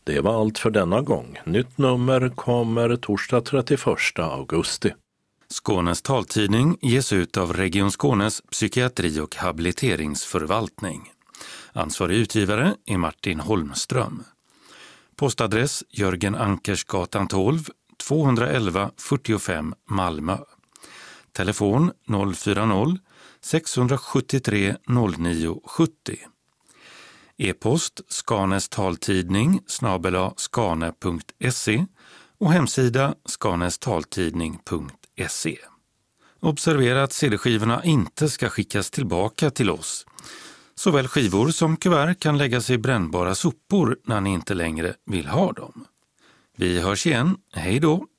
Det var allt för denna gång. Nytt nummer kommer torsdag 31 augusti. Skånes taltidning ges ut av Region Skånes psykiatri- och habiliteringsförvaltning. Ansvarig utgivare är Martin Holmström. Postadress Jörgen Ankersgatan 12, 211 45 Malmö. Telefon 040-673 0970. E-post skanestaltidning @skane.se och hemsida skanestaltidning.se. Observera att CD-skivorna inte ska skickas tillbaka till oss. Såväl skivor som kuvert kan läggas i brännbara sopor när ni inte längre vill ha dem. Vi hörs igen. Hej då!